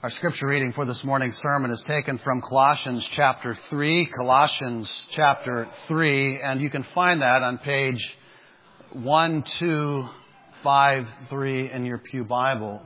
Our scripture reading for this morning's sermon is taken from Colossians chapter 3, and you can find that on page 1253 in your pew Bible,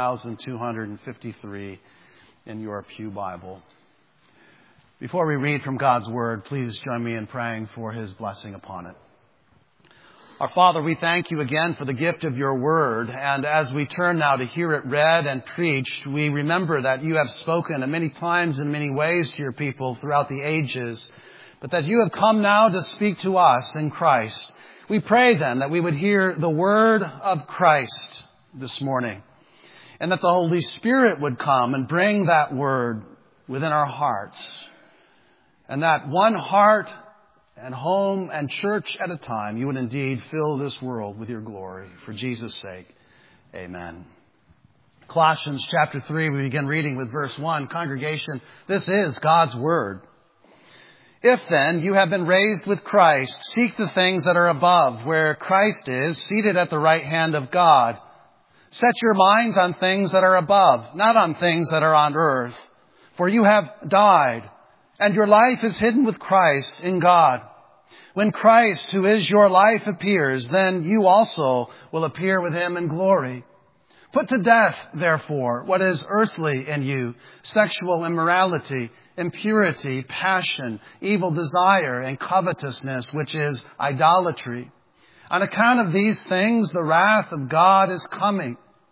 1253 in your pew Bible. Before we read from God's Word, please join me in praying for His blessing upon it. Our Father, we thank you again for the gift of your word. And as we turn now to hear it read and preached, we remember that you have spoken many times in many ways to your people throughout the ages, but that you have come now to speak to us in Christ. We pray then that we would hear the word of Christ this morning, and that the Holy Spirit would come and bring that word within our hearts, and that one heart and home and church at a time, you would indeed fill this world with your glory. For Jesus' sake, amen. Colossians chapter 3, we begin reading with verse 1. Congregation, this is God's word. If then you have been raised with Christ, seek the things that are above, where Christ is, seated at the right hand of God. Set your minds on things that are above, not on things that are on earth. For you have died, and your life is hidden with Christ in God. When Christ, who is your life, appears, then you also will appear with him in glory. Put to death, therefore, what is earthly in you: sexual immorality, impurity, passion, evil desire, and covetousness, which is idolatry. On account of these things, the wrath of God is coming.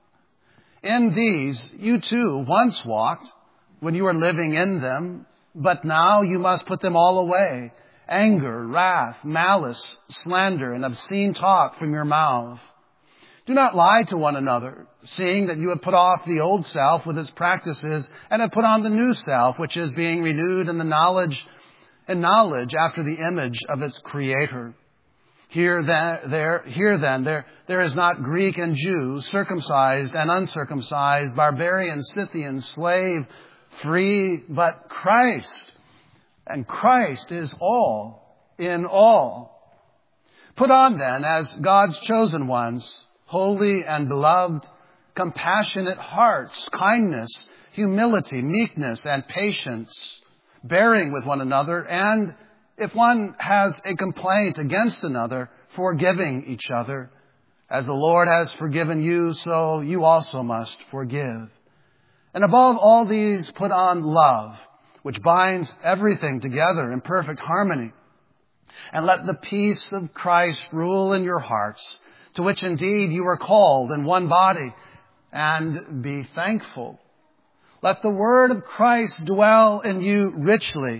In these you too once walked when you were living in them, but now you must put them all away: anger, wrath, malice, slander, and obscene talk from your mouth. Do not lie to one another, seeing that you have put off the old self with its practices and have put on the new self, which is being renewed in the knowledge after the image of its Creator. Here then, there is not Greek and Jew, circumcised and uncircumcised, barbarian, Scythian, slave, free, but Christ. And Christ is all in all. Put on then, as God's chosen ones, holy and beloved, compassionate hearts, kindness, humility, meekness, and patience, bearing with one another, and if one has a complaint against another, forgiving each other. As the Lord has forgiven you, so you also must forgive. And above all these, put on love, which binds everything together in perfect harmony. And let the peace of Christ rule in your hearts, to which indeed you are called in one body, and be thankful. Let the word of Christ dwell in you richly,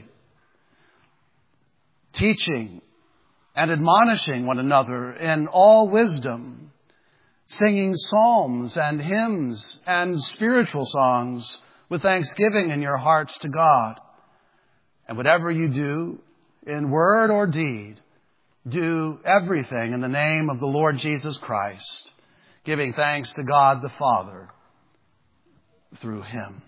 teaching and admonishing one another in all wisdom, singing psalms and hymns and spiritual songs with thanksgiving in your hearts to God. And whatever you do, in word or deed, do everything in the name of the Lord Jesus Christ, giving thanks to God the Father through him.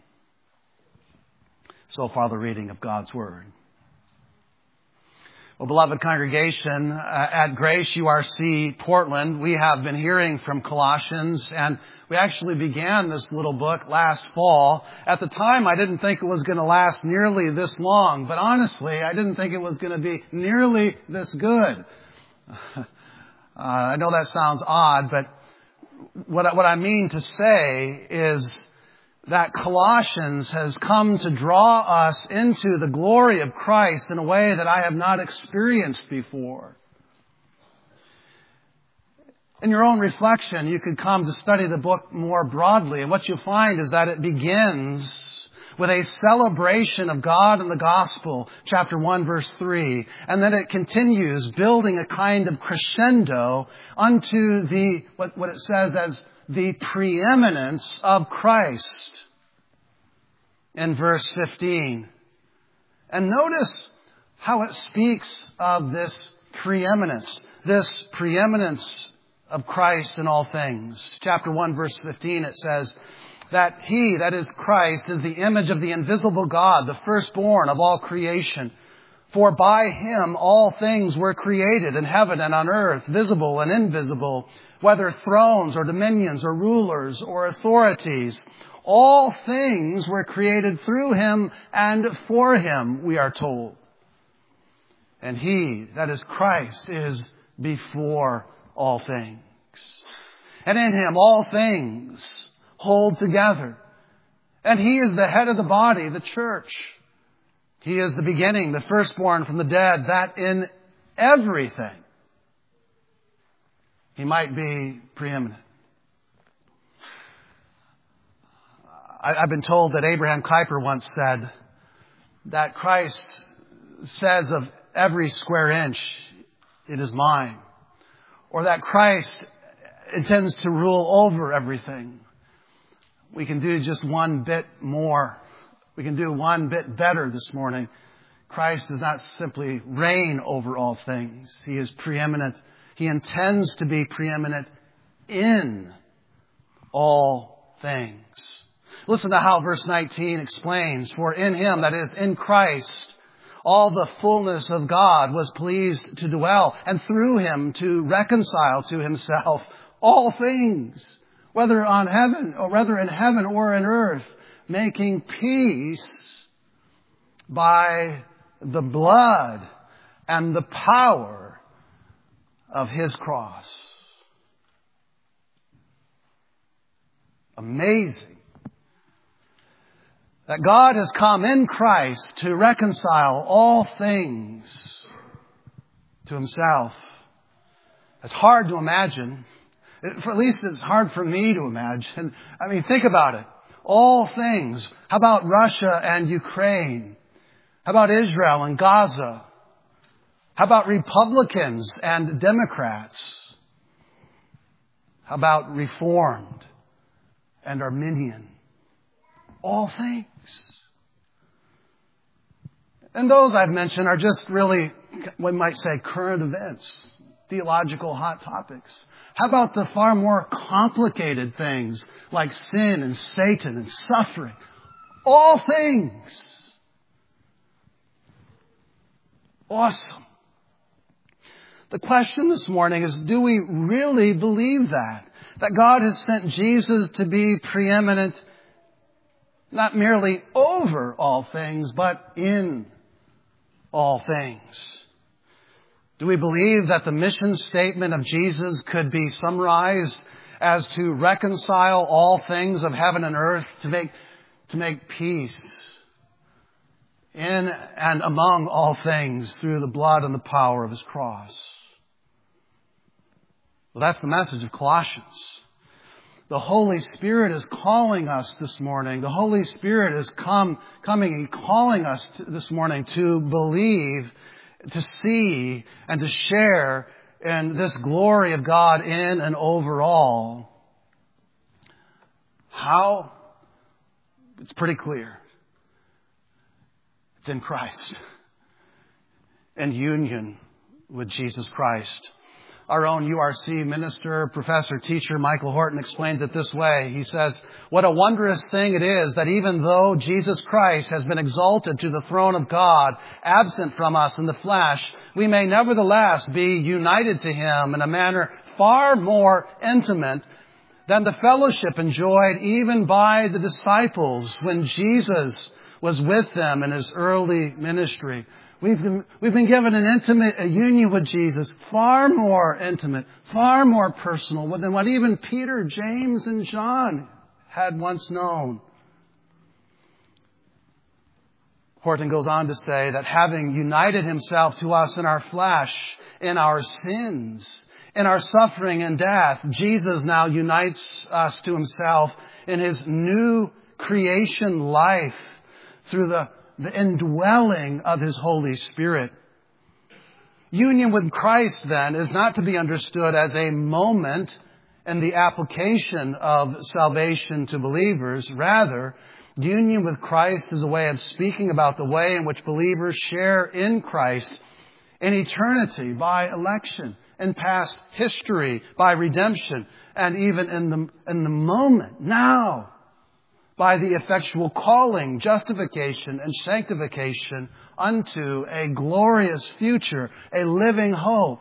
So far, the reading of God's Word. Well, beloved congregation, at Grace URC Portland, we have been hearing from Colossians, and we actually began this little book last fall. At the time, I didn't think it was going to last nearly this long, but honestly, I didn't think it was going to be nearly this good. I know that sounds odd, but what I mean to say is that Colossians has come to draw us into the glory of Christ in a way that I have not experienced before. In your own reflection, you could come to study the book more broadly, and what you'll find is that it begins with a celebration of God and the gospel, chapter 1, verse 3, and then it continues building a kind of crescendo unto what it says as the preeminence of Christ in verse 15. And notice how it speaks of this preeminence of Christ in all things. Chapter 1, verse 15, it says that he, that is Christ, is the image of the invisible God, the firstborn of all creation. For by him all things were created in heaven and on earth, visible and invisible, whether thrones or dominions or rulers or authorities. All things were created through him and for him, we are told. And he, that is Christ, is before all things. And in him all things hold together. And he is the head of the body, the church. He is the beginning, the firstborn from the dead, that in everything he might be preeminent. I've been told that Abraham Kuyper once said that Christ says of every square inch, it is mine. Or that Christ intends to rule over everything. We can do just one bit more. We can do one bit better this morning. Christ does not simply reign over all things. He is preeminent. He intends to be preeminent in all things. Listen to how verse 19 explains. For in him, that is, in Christ, all the fullness of God was pleased to dwell, and through him to reconcile to himself all things, whether in heaven or in earth, making peace by the blood and the power of his cross. Amazing that God has come in Christ to reconcile all things to himself. It's hard to imagine. At least it's hard for me to imagine. I mean, think about it. All things. How about Russia and Ukraine? How about Israel and Gaza? How about Republicans and Democrats? How about Reformed and Arminian? All things. And those I've mentioned are just really, we might say, current events, theological hot topics. How about the far more complicated things like sin and Satan and suffering? All things. Awesome. The question this morning is, do we really believe that? That God has sent Jesus to be preeminent, not merely over all things, but in all things? Do we believe that the mission statement of Jesus could be summarized as to reconcile all things of heaven and earth, to make peace in and among all things through the blood and the power of his cross? Well, that's the message of Colossians. The Holy Spirit is calling us this morning. The Holy Spirit is coming and calling us this morning to believe, to see, and to share in this glory of God in and over all. How? It's pretty clear. It's in Christ. In union with Jesus Christ. Our own URC minister, professor, teacher, Michael Horton explains it this way. He says, what a wondrous thing it is that even though Jesus Christ has been exalted to the throne of God, absent from us in the flesh, we may nevertheless be united to him in a manner far more intimate than the fellowship enjoyed even by the disciples when Jesus was with them in his early ministry. We've been given a union with Jesus, far more intimate, far more personal than what even Peter, James, and John had once known. Horton goes on to say that having united himself to us in our flesh, in our sins, in our suffering and death, Jesus now unites us to himself in his new creation life through the indwelling of his Holy Spirit. Union with Christ, then, is not to be understood as a moment in the application of salvation to believers. Rather, union with Christ is a way of speaking about the way in which believers share in Christ in eternity by election, in past history by redemption, and even in the moment, now, by the effectual calling, justification, and sanctification unto a glorious future, a living hope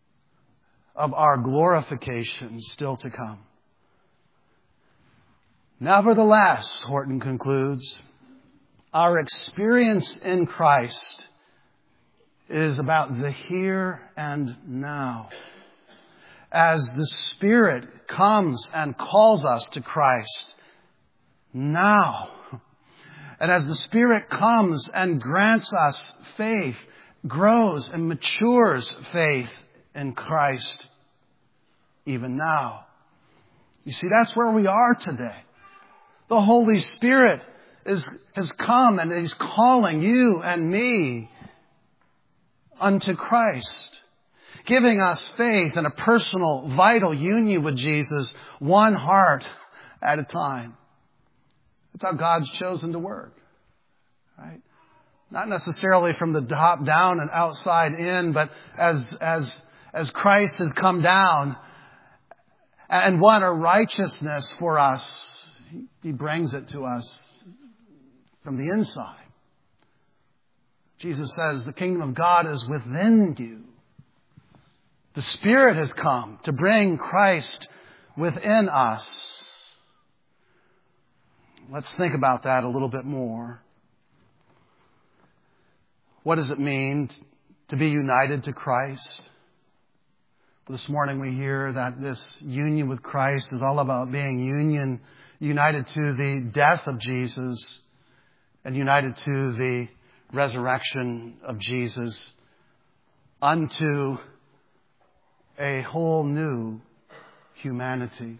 of our glorification still to come. Nevertheless, Horton concludes, our experience in Christ is about the here and now. As the Spirit comes and calls us to Christ now, and as the Spirit comes and grants us faith, grows and matures faith in Christ even now. You see, that's where we are today. The Holy Spirit has come and He's calling you and me unto Christ, giving us faith in a personal, vital union with Jesus, one heart at a time. That's how God's chosen to work, right? Not necessarily from the top down and outside in, but as Christ has come down and won a righteousness for us, He brings it to us from the inside. Jesus says the kingdom of God is within you. The Spirit has come to bring Christ within us. Let's think about that a little bit more. What does it mean to be united to Christ? This morning we hear that this union with Christ is all about being united to the death of Jesus and united to the resurrection of Jesus unto a whole new humanity.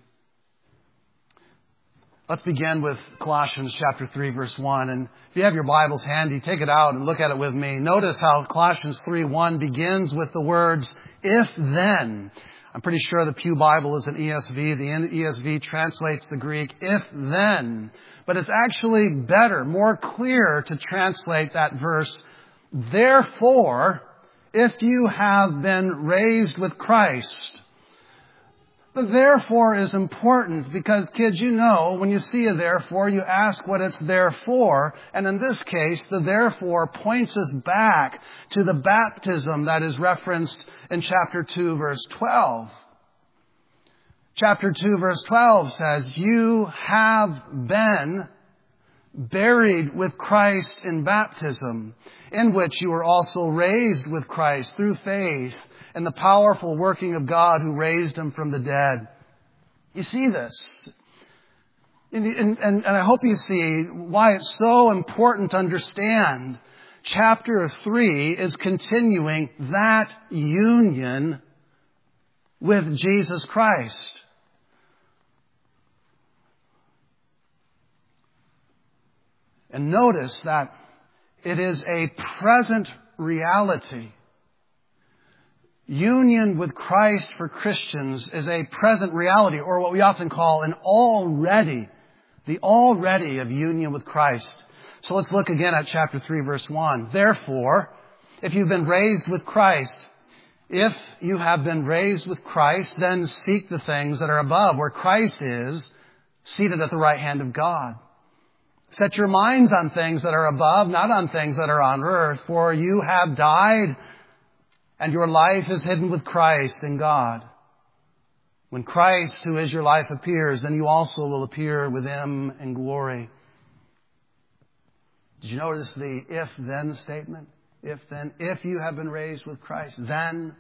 Let's begin with Colossians chapter 3, verse 1. And if you have your Bibles handy, take it out and look at it with me. Notice how Colossians 3:1 begins with the words, if then. I'm pretty sure the Pew Bible is an ESV. The ESV translates the Greek, if then. But it's actually better, more clear to translate that verse, therefore, if you have been raised with Christ. The therefore is important because, kids, you know, when you see a therefore, you ask what it's there for. And in this case, the therefore points us back to the baptism that is referenced in chapter 2, verse 12. Chapter 2, verse 12 says, you have been buried with Christ in baptism, in which you were also raised with Christ through faith and the powerful working of God who raised Him from the dead. You see this. And I hope you see why it's so important to understand. Chapter 3 is continuing that union with Jesus Christ. And notice that it is a present reality. Union with Christ for Christians is a present reality, or what we often call an already, the already of union with Christ. So let's look again at chapter 3, verse 1. Therefore, if you've been raised with Christ, if you have been raised with Christ, then seek the things that are above, where Christ is, seated at the right hand of God. Set your minds on things that are above, not on things that are on earth, for you have died, and your life is hidden with Christ in God. When Christ, who is your life, appears, then you also will appear with Him in glory. Did you notice the if-then statement? If then, if you have been raised with Christ, then.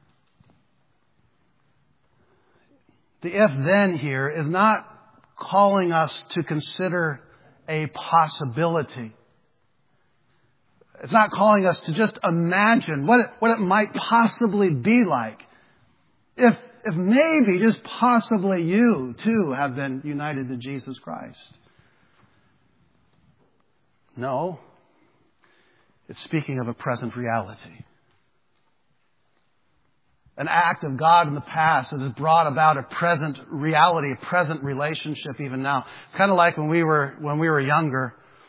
The if-then here is not calling us to consider a possibility. It's not calling us to just imagine what it might possibly be like. If maybe, just possibly, you too have been united to Jesus Christ. No. It's speaking of a present reality. An act of God in the past that has brought about a present reality, a present relationship even now. It's kind of like when we were younger,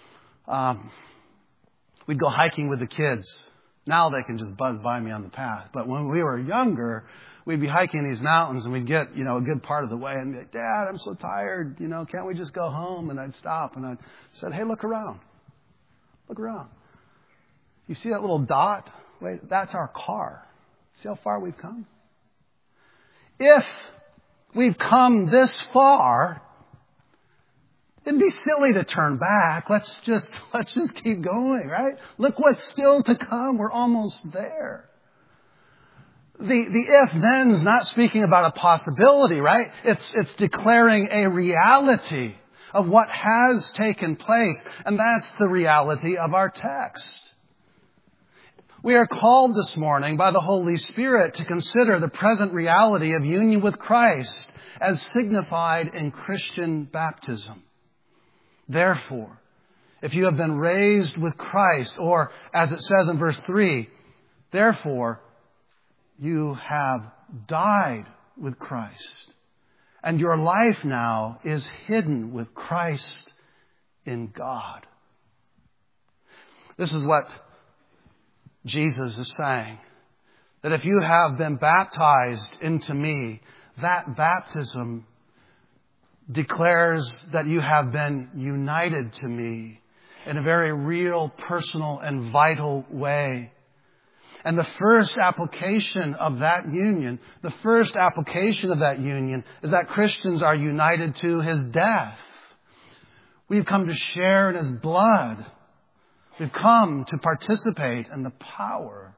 we'd go hiking with the kids. Now they can just buzz by me on the path. But when we were younger, we'd be hiking these mountains and we'd get, a good part of the way and be like, Dad, I'm so tired. Can't we just go home? And I'd stop and I'd say, hey, look around. Look around. You see that little dot? Wait, that's our car. See how far we've come? If we've come this far, It'd be silly to turn back. Let's just keep going, right? Look what's still to come. We're almost there. The if-then's not speaking about a possibility, right? It's declaring a reality of what has taken place. And that's the reality of our text. We are called this morning by the Holy Spirit to consider the present reality of union with Christ as signified in Christian baptism. Therefore, if you have been raised with Christ, or as it says in verse 3, therefore, you have died with Christ, and your life now is hidden with Christ in God. This is what Jesus is saying, that if you have been baptized into me, that baptism declares that you have been united to me in a very real, personal, and vital way. And the first application of that union is that Christians are united to His death. We've come to share in His blood. We've come to participate in the power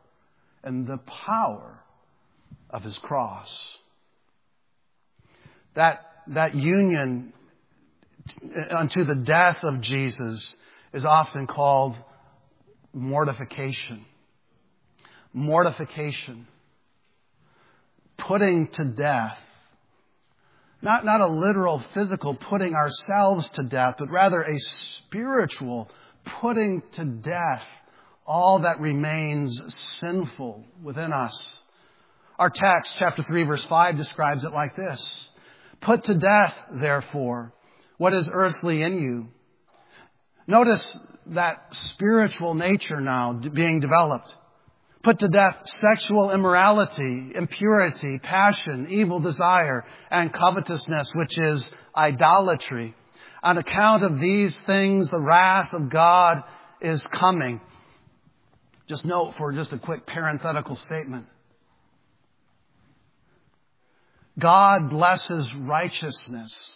of His cross. That union unto the death of Jesus is often called mortification. Mortification. Putting to death. Not a literal physical putting ourselves to death, but rather a spiritual putting to death all that remains sinful within us. Our text, chapter 3, verse 5, describes it like this. Put to death, therefore, what is earthly in you. Notice that spiritual nature now being developed. Put to death sexual immorality, impurity, passion, evil desire, and covetousness, which is idolatry. On account of these things, the wrath of God is coming. Just note for just a quick parenthetical statement. God blesses righteousness.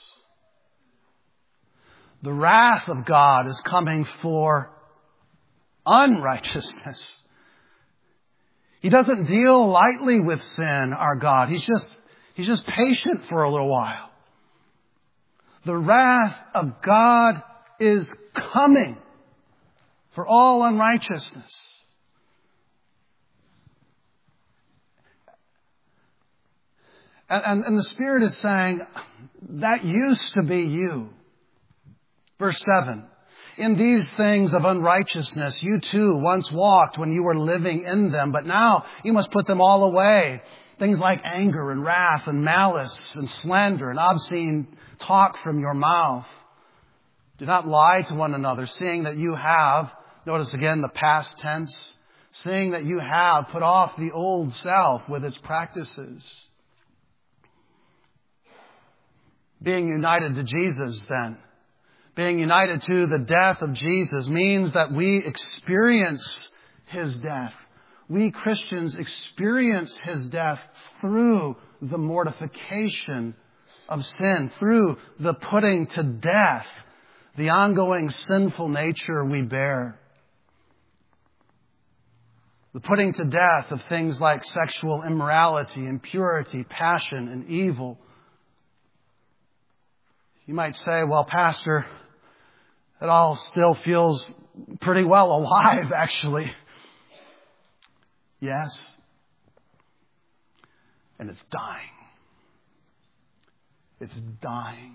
The wrath of God is coming for unrighteousness. He doesn't deal lightly with sin, our God. He's just patient for a little while. The wrath of God is coming for all unrighteousness. And the Spirit is saying, that used to be you. Verse 7. In these things of unrighteousness, you too once walked when you were living in them, but now you must put them all away. Things like anger and wrath and malice and slander and obscene talk from your mouth. Do not lie to one another, seeing that you have, notice again the past tense, seeing that you have put off the old self with its practices. Being united to Jesus then, being united to the death of Jesus means that we experience His death. We Christians experience His death through the mortification of sin, through the putting to death the ongoing sinful nature we bear. The putting to death of things like sexual immorality, impurity, passion, and evil. You might say, well, Pastor, it all still feels pretty well alive, actually. Yes. And it's dying. It's dying.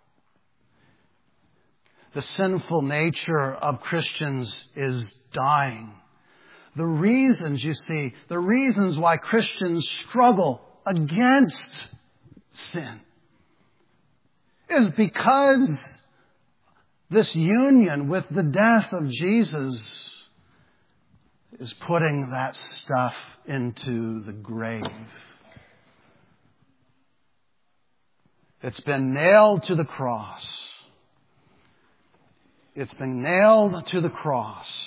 The sinful nature of Christians is dying. The reasons, you see, the reasons why Christians struggle against sin is because this union with the death of Jesus is putting that stuff into the grave. It's been nailed to the cross. It's been nailed to the cross.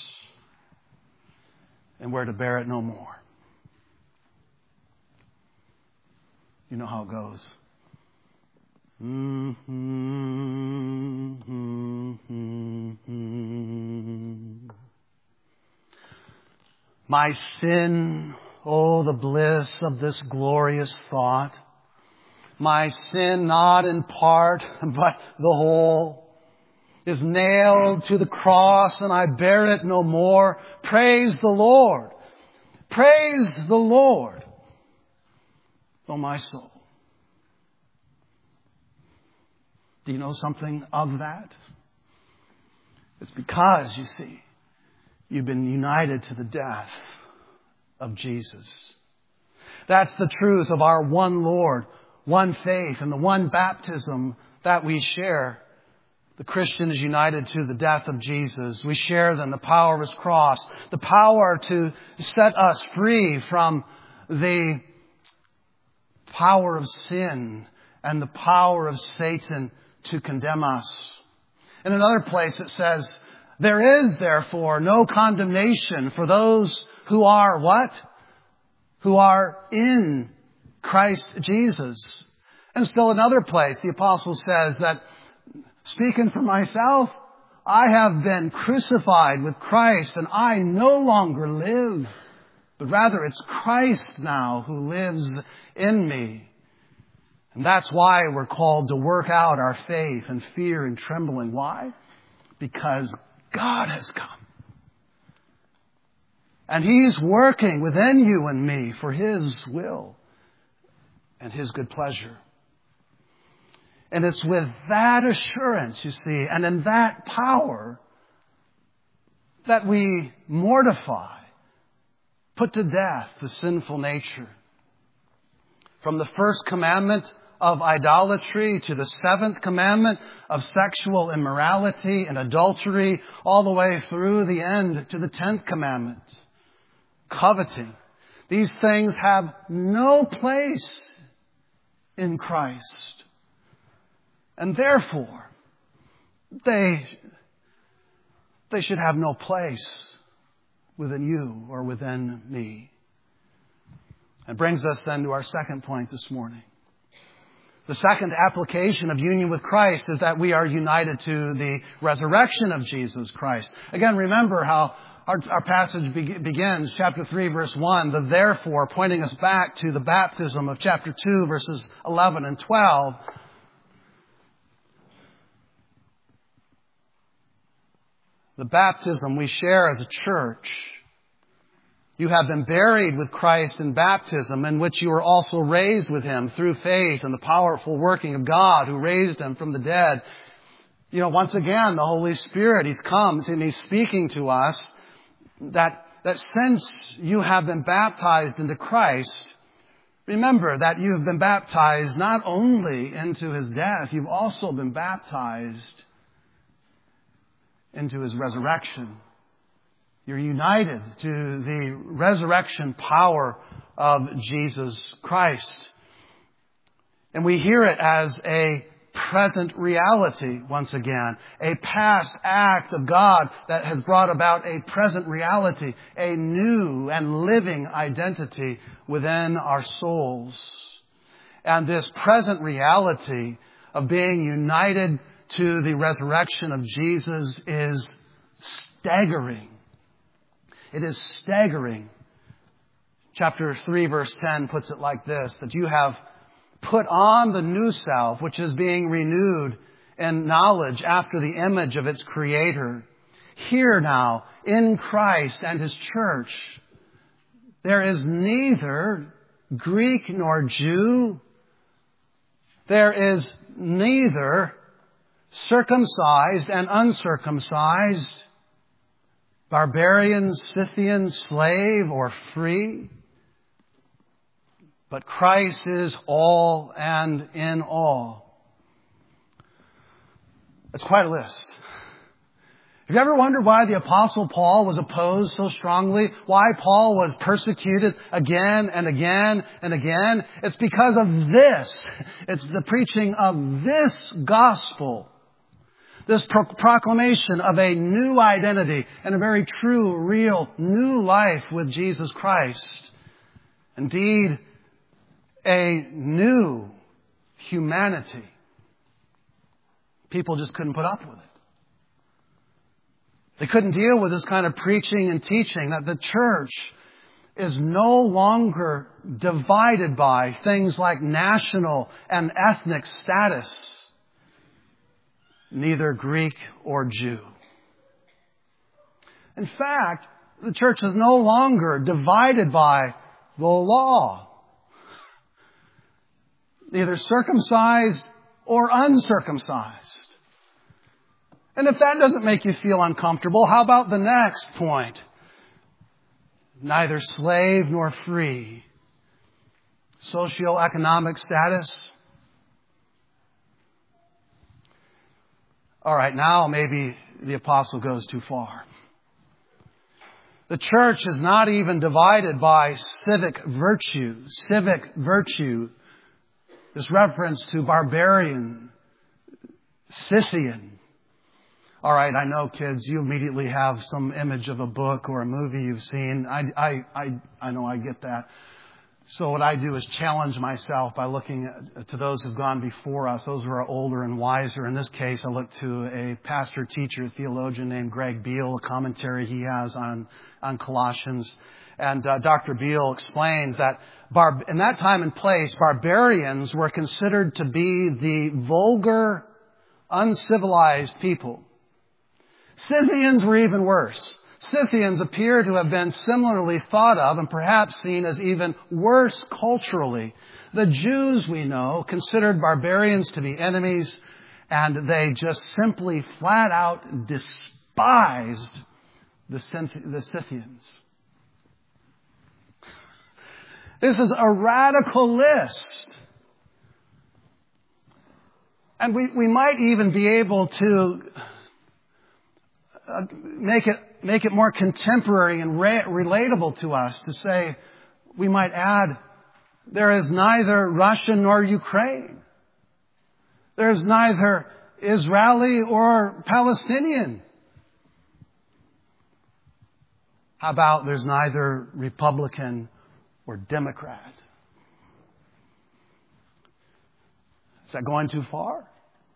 And we're to bear it no more. You know how it goes. My sin, oh, the bliss of this glorious thought. My sin, not in part, but the whole, is nailed to the cross, and I bear it no more. Praise the Lord. Praise the Lord, oh my soul. Do you know something of that? It's because, you see, you've been united to the death of Jesus. That's the truth of our one Lord, one faith, and the one baptism that we share. The Christian is united to the death of Jesus. We share then the power of His cross, the power to set us free from the power of sin and the power of Satan to condemn us. In another place it says, there is therefore no condemnation for those who are what? Who are in Christ Jesus. And still another place the apostle says that, speaking for myself, I have been crucified with Christ, and I no longer live, but rather it's Christ now who lives in me. And that's why we're called to work out our faith in fear and trembling. Why? Because God has come. And He's working within you and me for His will and His good pleasure. And it's with that assurance, you see, and in that power that we mortify, put to death the sinful nature. From the first commandment of idolatry to the seventh commandment of sexual immorality and adultery, all the way through the end to the 10th commandment, coveting. These things have no place in Christ. And therefore, they should have no place within you or within me. That brings us then to our second point this morning. The second application of union with Christ is that we are united to the resurrection of Jesus Christ. Again, remember how our passage begins, chapter 3, verse 1, the therefore, pointing us back to the baptism of chapter 2, verses 11 and 12. The baptism we share as a church. You have been buried with Christ in baptism, in which you were also raised with Him through faith and the powerful working of God who raised Him from the dead. You know, once again, the Holy Spirit, He's come and He's speaking to us that since you have been baptized into Christ, remember that you have been baptized not only into His death, you've also been baptized into His resurrection. You're united to the resurrection power of Jesus Christ. And we hear it as a present reality once again. A past act of God that has brought about a present reality, a new and living identity within our souls. And this present reality of being united to the resurrection of Jesus is staggering. It is staggering. Chapter 3, verse 10 puts it like this, that you have put on the new self, which is being renewed in knowledge after the image of its Creator. Here now, in Christ and His church, there is neither Greek nor Jew. There is neither circumcised and uncircumcised, barbarian, Scythian, slave, or free. But Christ is all and in all. That's quite a list. Have you ever wondered why the Apostle Paul was opposed so strongly? Why Paul was persecuted again and again and again? It's because of this. It's the preaching of this gospel. This proclamation of a new identity and a very true, real, new life with Jesus Christ. Indeed, a new humanity People just couldn't put up with it. They couldn't deal with this kind of preaching and teaching that the church is no longer divided by things like national and ethnic status, neither Greek or Jew. In fact, the church is no longer divided by the law, neither circumcised or uncircumcised. And if that doesn't make you feel uncomfortable, how about the next point? Neither slave nor free. Socioeconomic status. All right, now maybe the apostle goes too far. The church is not even divided by civic virtue. Civic virtue is reference to barbarian, Scythian. All right, I know, kids, you immediately have some image of a book or a movie you've seen. I know, I get that. So what I do is challenge myself by looking to those who've gone before us, those who are older and wiser. In this case, I look to a pastor, teacher, theologian named Greg Beale, a commentary he has on Colossians. And Dr. Beale explains that in that time and place, barbarians were considered to be the vulgar, uncivilized people. Scythians were even worse. Scythians appear to have been similarly thought of and perhaps seen as even worse culturally. The Jews, we know, considered barbarians to be enemies, and they just simply flat out despised the Scythians. This is a radical list. And we might even be able to make it more contemporary and relatable to us to say, we might add, there is neither Russian nor Ukraine. There's neither Israeli or Palestinian. How about there's neither Republican or Democrat? Is that going too far?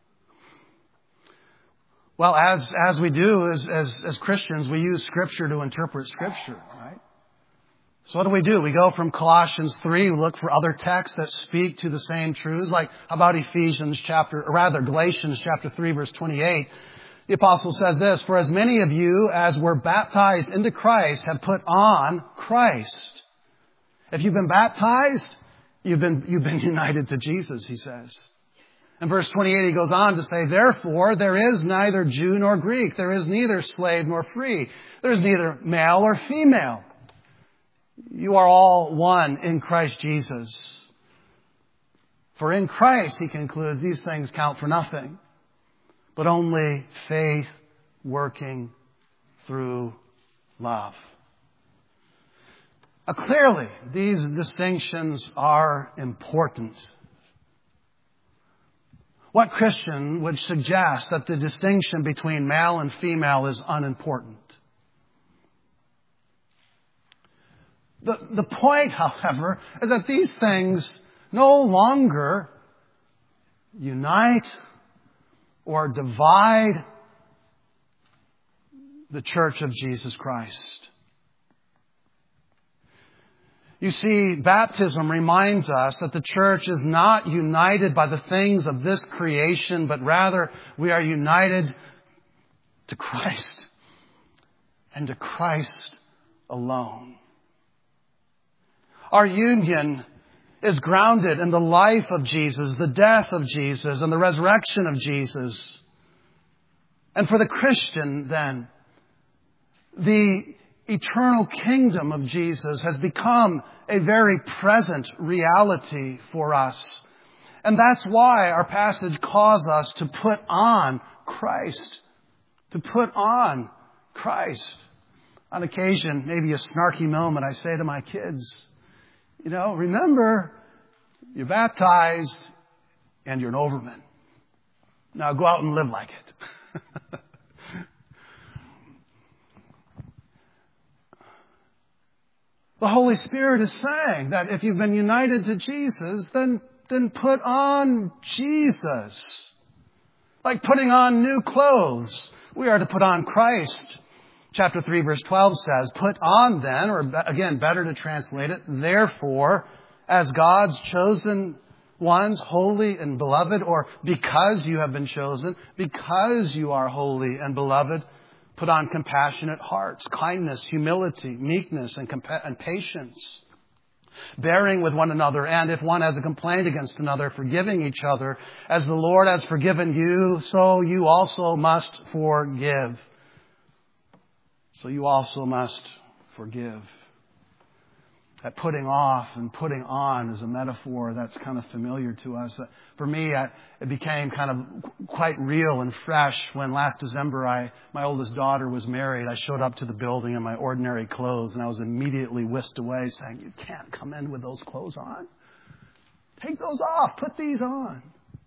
Well, as we do as Christians, we use Scripture to interpret Scripture, right? So what do? We go from Colossians 3, we look for other texts that speak to the same truths, like how about Galatians chapter 3, verse 28. The apostle says this, "For as many of you as were baptized into Christ have put on Christ." If you've been baptized, you've been united to Jesus, he says. In verse 28, he goes on to say, "Therefore, there is neither Jew nor Greek. There is neither slave nor free. There is neither male or female. You are all one in Christ Jesus. For in Christ," he concludes, "these things count for nothing, but only faith working through love." Clearly, these distinctions are important. What Christian would suggest that the distinction between male and female is unimportant? The point, however, is that these things no longer unite or divide the Church of Jesus Christ. You see, baptism reminds us that the church is not united by the things of this creation, but rather we are united to Christ and to Christ alone. Our union is grounded in the life of Jesus, the death of Jesus, and the resurrection of Jesus. And for the Christian, then, the eternal kingdom of Jesus has become a very present reality for us. And that's why our passage calls us to put on Christ. To put on Christ. On occasion, maybe a snarky moment, I say to my kids, remember, you're baptized and you're an overman. Now go out and live like it. The Holy Spirit is saying that if you've been united to Jesus, then put on Jesus. like putting on new clothes. We are to put on Christ. Chapter 3, verse 12 says, put on then, or again, better to translate it, therefore, as God's chosen ones, holy and beloved, or because you have been chosen, because you are holy and beloved, put on compassionate hearts, kindness, humility, meekness, and patience, bearing with one another, and if one has a complaint against another, forgiving each other. As the Lord has forgiven you, so you also must forgive. So you also must forgive. That putting off and putting on is a metaphor that's kind of familiar to us. For me, it became kind of quite real and fresh when last December my oldest daughter was married. I showed up to the building in my ordinary clothes, and I was immediately whisked away saying, you can't come in with those clothes on. Take those off. Put these on.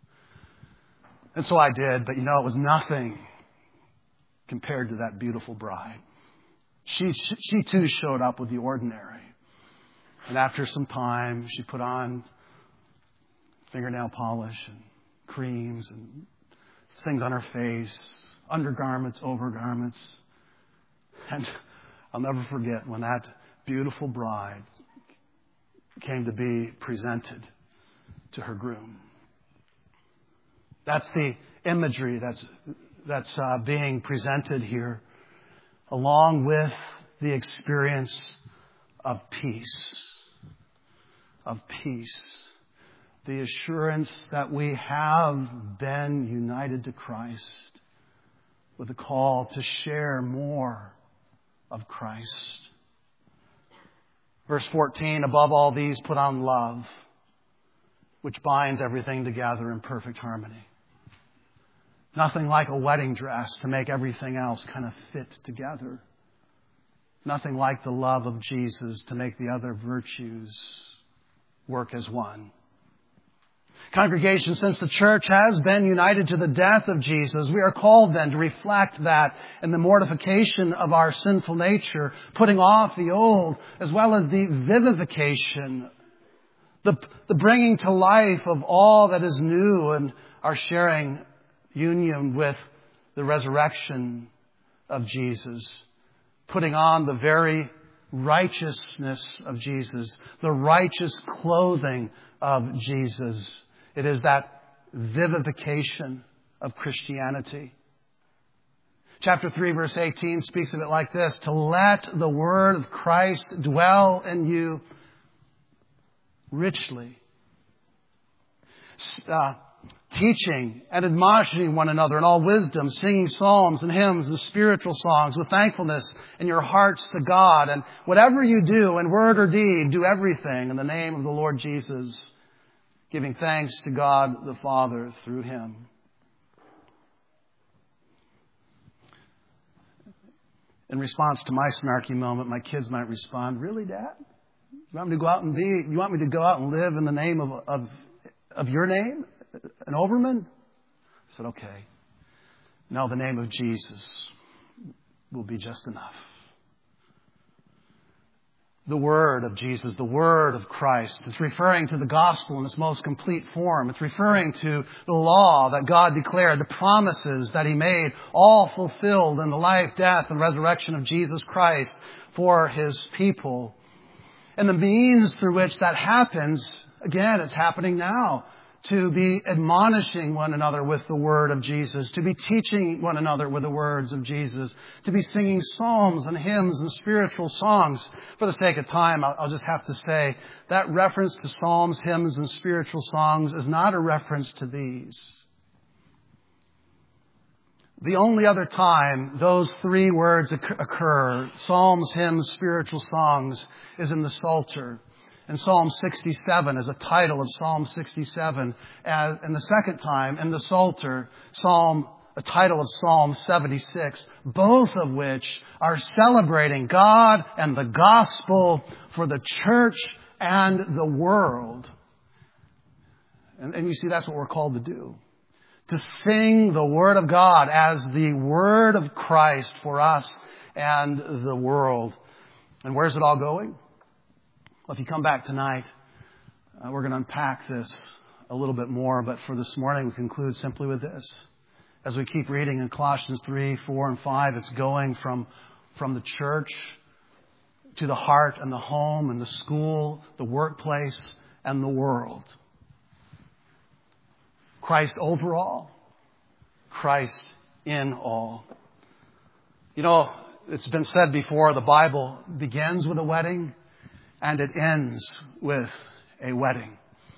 And so I did, but it was nothing compared to that beautiful bride. She too showed up with the ordinary. And after some time, she put on fingernail polish and creams and things on her face, undergarments, overgarments. And I'll never forget when that beautiful bride came to be presented to her groom. That's the imagery that's being presented here, along with the experience of peace. Of peace. The assurance that we have been united to Christ with a call to share more of Christ. Verse 14, above all these put on love, which binds everything together in perfect harmony. Nothing like a wedding dress to make everything else kind of fit together. Nothing like the love of Jesus to make the other virtues work as one. Congregation, since the church has been united to the death of Jesus, we are called then to reflect that in the mortification of our sinful nature, putting off the old, as well as the vivification, the bringing to life of all that is new, and our sharing union with the resurrection of Jesus, putting on the very righteousness of Jesus, the righteous clothing of Jesus. It is that vivification of Christianity. Chapter 3, verse 18 speaks of it like this: to let the word of Christ dwell in you richly. Teaching and admonishing one another in all wisdom, singing psalms and hymns and spiritual songs with thankfulness in your hearts to God. And whatever you do in word or deed, do everything in the name of the Lord Jesus, giving thanks to God the Father through Him. In response to my snarky moment, my kids might respond, "Really, Dad? You want me to go out and live in the name of your name? An Overman?" I said, okay. No, the name of Jesus will be just enough. The word of Jesus, the word of Christ. It's referring to the gospel in its most complete form. It's referring to the law that God declared, the promises that He made, all fulfilled in the life, death, and resurrection of Jesus Christ for His people. And the means through which that happens, again, it's happening now. To be admonishing one another with the word of Jesus, to be teaching one another with the words of Jesus, to be singing psalms and hymns and spiritual songs. For the sake of time, I'll just have to say that reference to psalms, hymns, and spiritual songs is not a reference to these. The only other time those three words occur, psalms, hymns, spiritual songs, is in the Psalter. And Psalm 67 is a title of Psalm 67. And the second time in the Psalter, a title of Psalm 76, both of which are celebrating God and the gospel for the church and the world. And you see, that's what we're called to do. To sing the word of God as the word of Christ for us and the world. And where's it all going? Well, if you come back tonight, we're going to unpack this a little bit more. But for this morning, we conclude simply with this. As we keep reading in Colossians 3, 4, and 5, it's going from the church to the heart and the home and the school, the workplace, and the world. Christ over all. Christ in all. You know, it's been said before, the Bible begins with a wedding and it ends with a wedding.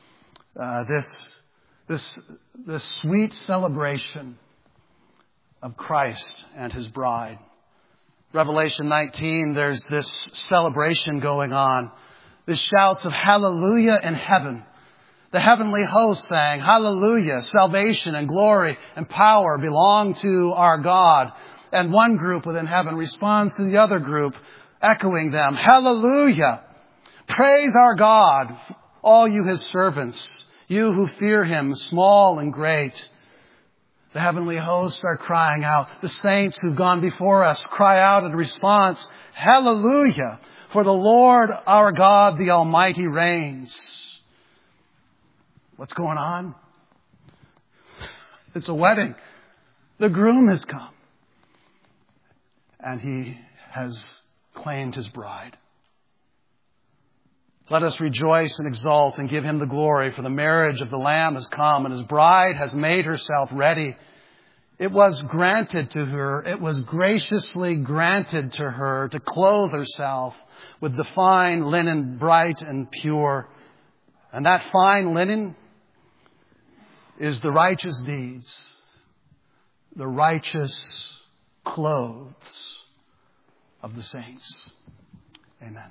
This sweet celebration of Christ and His bride. Revelation 19, there's this celebration going on. There's shouts of hallelujah in heaven. The heavenly host sang, hallelujah, salvation and glory and power belong to our God. And one group within heaven responds to the other group, echoing them, hallelujah, praise our God, all you His servants, you who fear Him, small and great. The heavenly hosts are crying out. The saints who've gone before us cry out in response, hallelujah, for the Lord our God, the Almighty reigns. What's going on? It's a wedding. The groom has come. And He has claimed His bride. Let us rejoice and exult and give Him the glory, for the marriage of the Lamb has come and His bride has made herself ready. It was granted to her, it was graciously granted to her to clothe herself with the fine linen, bright and pure. And that fine linen is the righteous deeds, the righteous clothes of the saints. Amen.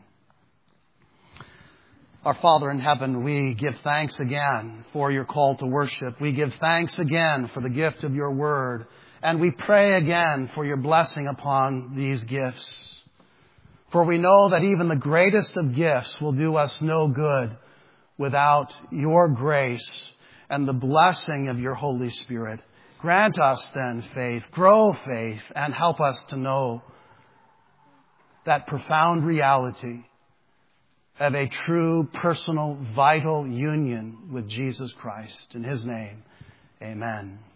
Our Father in heaven, we give thanks again for your call to worship. We give thanks again for the gift of your word. And we pray again for your blessing upon these gifts. For we know that even the greatest of gifts will do us no good without your grace and the blessing of your Holy Spirit. Grant us then faith, grow faith, and help us to know that profound reality of a true, personal, vital union with Jesus Christ. In His name, amen.